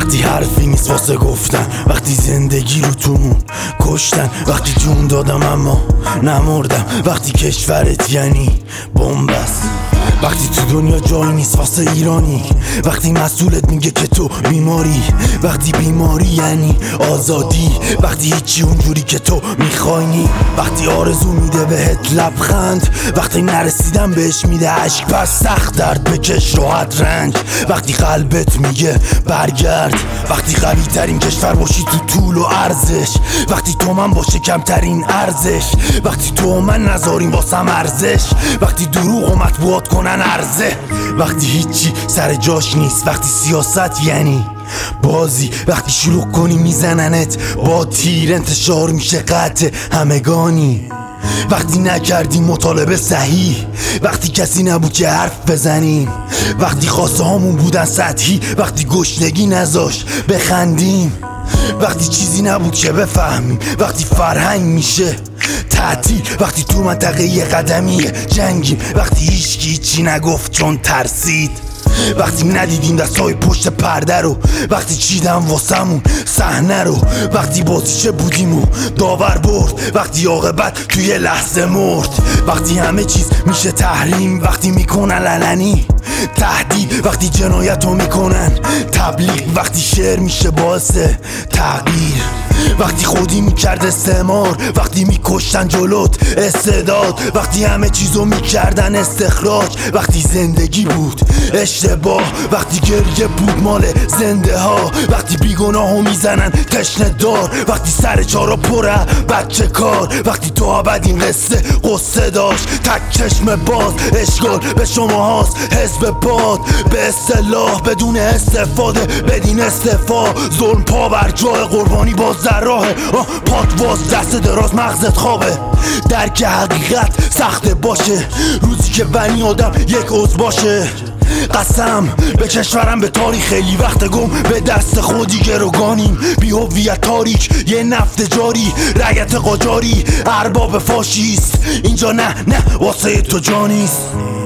وقتی حرفی نیست واسه گفتن، وقتی زندگی رو تومون کشتن، وقتی جون دادم اما نمردم، وقتی کشورت یعنی بنبست، وقتی تو دنیا جایی نیست واسه ایرانی، وقتی مسئولت میگه که تو بیماری، وقتی بیماری یعنی آزادی، وقتی هیچی اونجوری که تو میخوای، وقتی آرزو میده بهت لبخند، وقتی نرسیدم بهش میده عشق، پس سخت درد بکش راحت رنج، وقتی قلبت میگه برگرد، وقتی قوی ترین کشور باشی تو طول و عرضش، وقتی تو من باشه کمترین ارزش، وقتی تو من نذاریم واسم ارزش، وقتی دروغ و مطبوعات کنن عرضه، وقتی هیچی سر جاش نیست، وقتی سیاست یعنی بازی، وقتی شلوغ کنی میزننت با تیر، انتشار میشه قطع همگانی، وقتی نکردیم مطالبه صحیح، وقتی کسی نبود که حرف بزنیم، وقتی خواسته هامون بودن سطحی، وقتی گشنگی نذاش بخندیم، وقتی چیزی نبود که بفهمیم، وقتی فرهنگ میشه تعطیل، وقتی تو منطقه قدمی جنگیم، وقتی هیچکی هیچی نگفت چون ترسید، وقتی ندیدیم دستای پشت پرده رو، وقتی چیدم واسمون صحنه رو، وقتی بازیچه بودیم و داور برد، وقتی عاقبت توی لحظه مرد، وقتی همه چیز میشه تحریم، وقتی میکنن علنی تهدید، وقتی جنایت رو میکنن تبلیغ، وقتی شعر میشه باعث تغییر، وقتی خودی میکرد استعمار، وقتی میکشتن جلوت استعداد، وقتی همه چیزو میکردن استخراج، وقتی زندگی بود اشتباه، وقتی گریه بود مال زنده ها، وقتی بیگناهو میزنن تشنه دار، وقتی سر چارا پره بچه کار، وقتی تو ابد این قصه داشت، تک چشم باز اشغال به شما هاست، حزب باد به اصطلاح بدون استفاده بدین استفا، ظلم پا بر جای قربانی باز در راه، پات واز دست دراز مغزت خوابه، درک حقیقت سخته باشه، روزی که بنی آدم یک عضو باشه، قسم به کشورم به تاریخ، خیلی وقت گم به دست خودی گروگانیم، بی هویت تاریک یه نفت جاری، رعیت قاجاری ارباب فاشیست، اینجا نه واسه تو جا نیست.